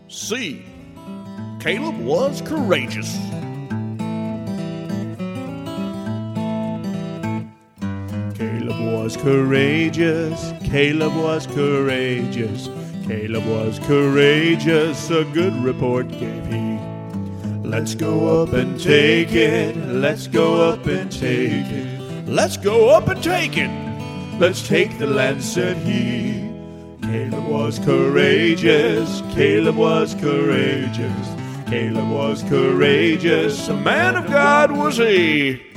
C. Caleb was courageous. Caleb was courageous. Caleb was courageous. Caleb was courageous. A good report gave he. Let's go up and take it. Let's go up and take it. Let's go up and take it. Let's take the land, said he. Caleb was courageous. Caleb was courageous. Caleb was courageous. A man of God was he.